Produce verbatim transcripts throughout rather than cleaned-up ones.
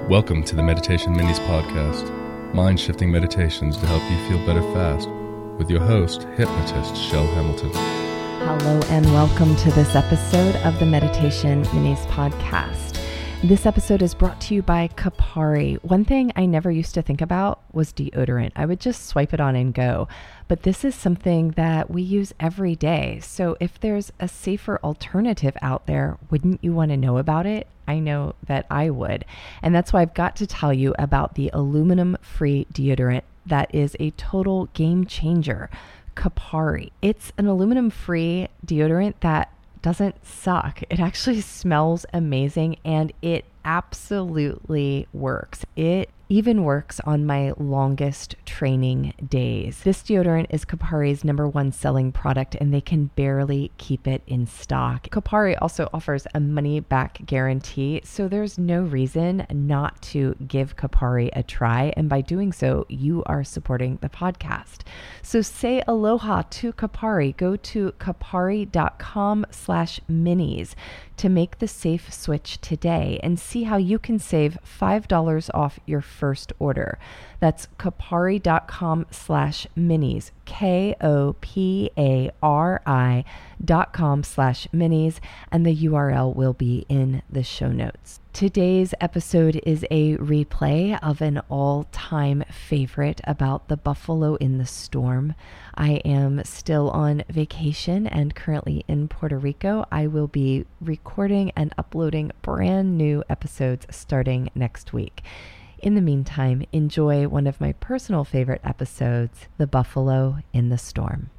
Welcome to the Meditation Minis podcast, mind-shifting meditations to help you feel better fast, with your host, hypnotist Shell Hamilton. Hello and welcome to this episode of the Meditation Minis podcast. This episode is brought to you by Kapari. One thing I never used to think about was deodorant. I would just swipe it on and go. But this is something that we use every day. So if there's a safer alternative out there, wouldn't you want to know about it? I know that I would. And that's why I've got to tell you about the aluminum-free deodorant that is a total game changer, Kapari. It's an aluminum-free deodorant that doesn't suck. It actually smells amazing and it absolutely works. It even works on my longest training days. This deodorant is Kapari's number one selling product and they can barely keep it in stock. Kapari also offers a money back guarantee, so there's no reason not to give Kapari a try. And by doing so, you are supporting the podcast. So say aloha to Kapari. Go to kapari.com slash minis to make the safe switch today and see how you can save five dollars off your first order. That's kapari.com slash minis, K O P A R I dot com slash minis, and the U R L will be in the show notes. Today's episode is a replay of an all-time favorite about the buffalo in the storm. I am still on vacation and currently in Puerto Rico. I will be recording and uploading brand new episodes starting next week. In the meantime, enjoy one of my personal favorite episodes, The Buffalo in the Storm.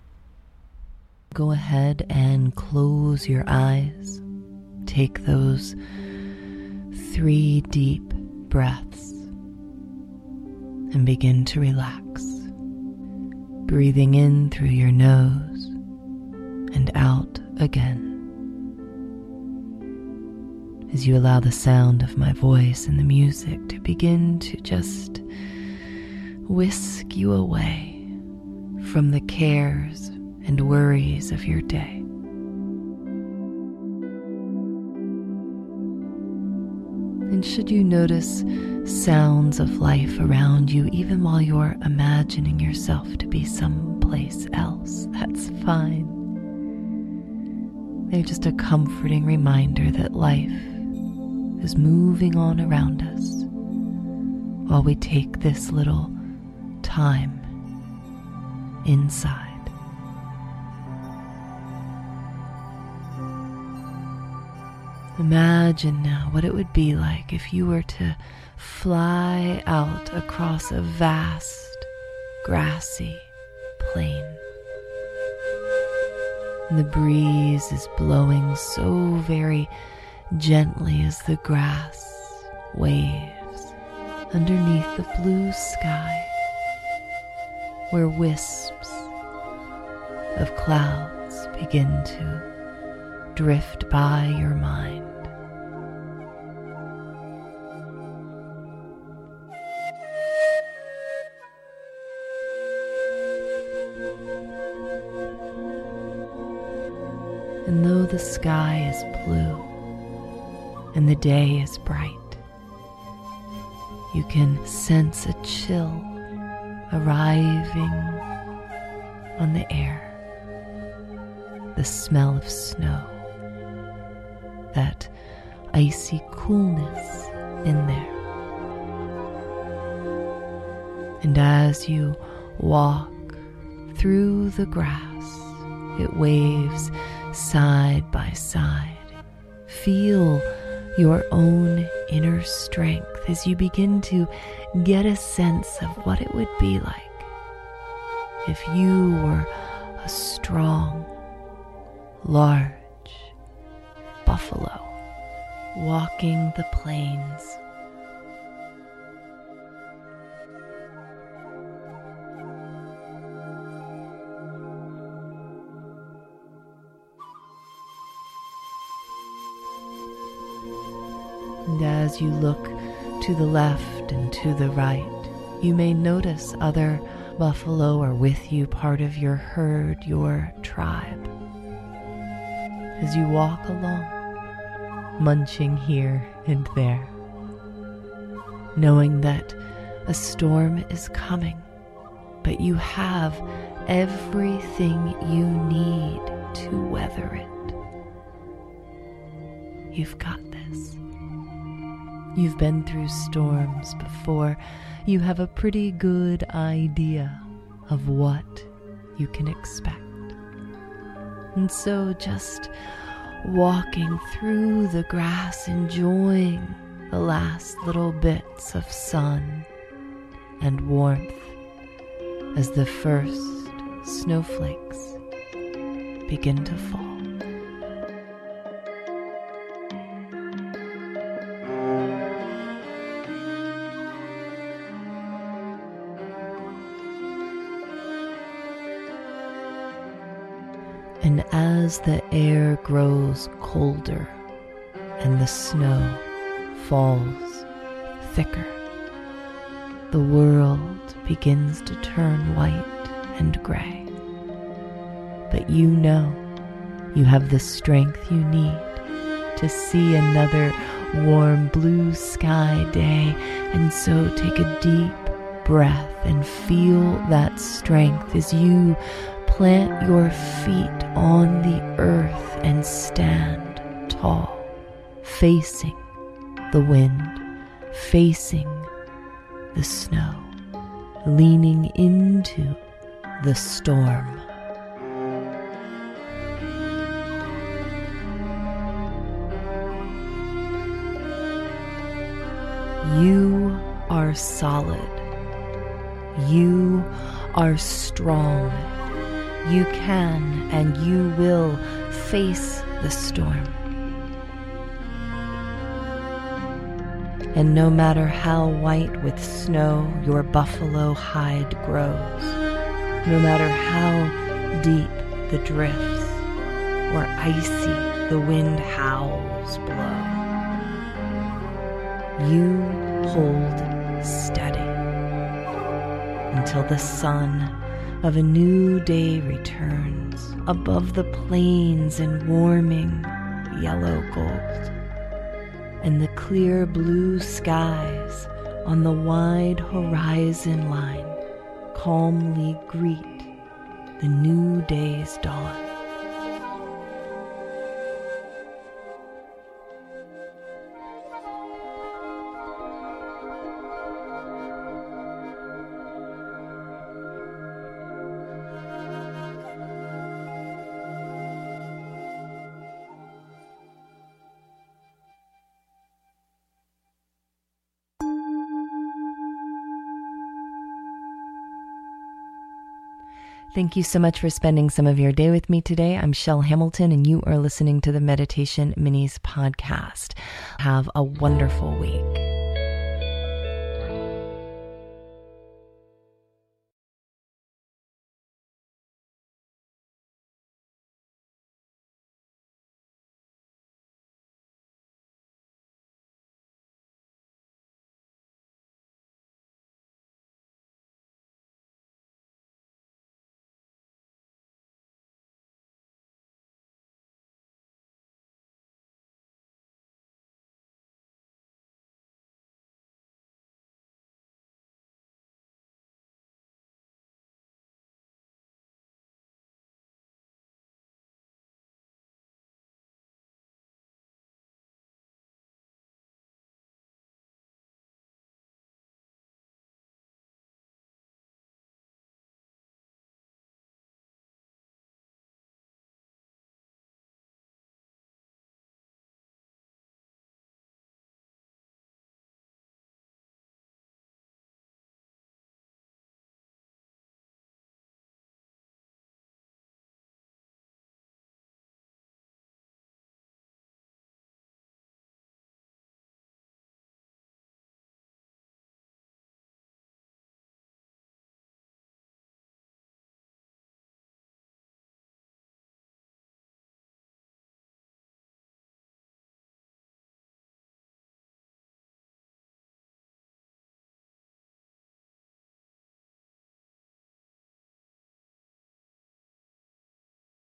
Go ahead and close your eyes. Take those three deep breaths and begin to relax. Breathing in through your nose and out again. As you allow the sound of my voice and the music to begin to just whisk you away from the cares and worries of your day. And should you notice sounds of life around you, even while you're imagining yourself to be someplace else, that's fine. They're just a comforting reminder that life is moving on around us while we take this little time inside. Imagine now what it would be like if you were to fly out across a vast, grassy plain. And the breeze is blowing so very gently as the grass waves underneath the blue sky, where wisps of clouds begin to drift by your mind. And though the sky is blue and the day is bright, you can sense a chill arriving on the air, the smell of snow, that icy coolness in there. And as you walk through the grass, it waves side by side. Feel your own inner strength as you begin to get a sense of what it would be like if you were a strong, large buffalo walking the plains. And as you look to the left and to the right, you may notice other buffalo are with you, part of your herd, your tribe. As you walk along, munching here and there, knowing that a storm is coming, but you have everything you need to weather it. You've got this. You've been through storms before. You have a pretty good idea of what you can expect. And so just walking through the grass, enjoying the last little bits of sun and warmth as the first snowflakes begin to fall. And as the air grows colder and the snow falls thicker, the world begins to turn white and gray. But you know you have the strength you need to see another warm blue sky day, and so take a deep breath and feel that strength as you plant your feet on the earth and stand tall, facing the wind, facing the snow, leaning into the storm. You are solid. You are strong. You can and you will face the storm. And no matter how white with snow your buffalo hide grows, no matter how deep the drifts or icy the wind howls blow, you hold steady until the sun of a new day returns above the plains in warming yellow gold, and the clear blue skies on the wide horizon line calmly greet the new day's dawn. Thank you so much for spending some of your day with me today. I'm Shell Hamilton, and you are listening to the Meditation Minis podcast. Have a wonderful week.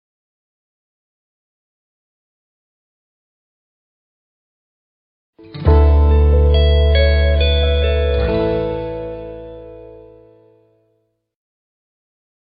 Thank you.